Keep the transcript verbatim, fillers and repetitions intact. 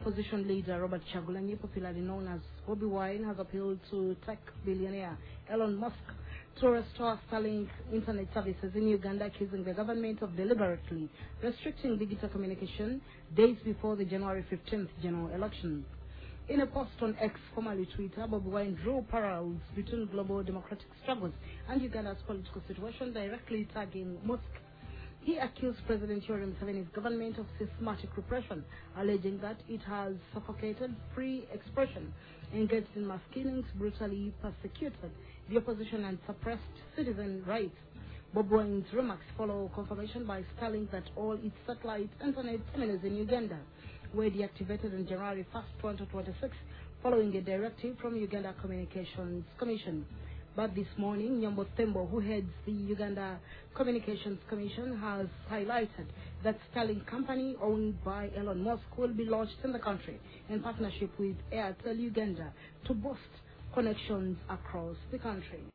opposition leader Robert Chagulanyi, popularly known as Bobi Wine, has appealed to tech billionaire Elon Musk to restore Starlink internet services in Uganda, accusing the government of deliberately restricting digital communication days before the January fifteenth general election. In a post on X, formerly Twitter, Bobi Wine drew parallels between global democratic struggles and Uganda's political situation, directly tagging Musk. He accused President Yoweri Museveni's government of systematic repression, alleging that it has suffocated free expression, engaged in mass killings, brutally persecuted the opposition, and suppressed citizen rights. Bobi Wine's remarks follow confirmation by Starlink that all its satellite internet terminals in Uganda were deactivated on January first, twenty twenty-six, following a directive from Uganda Communications Commission. But this morning, Nyambo Thembo, who heads the Uganda Communications Commission, has highlighted that Starlink company owned by Elon Musk will be launched in the country in partnership with Airtel Uganda to boost connections across the country.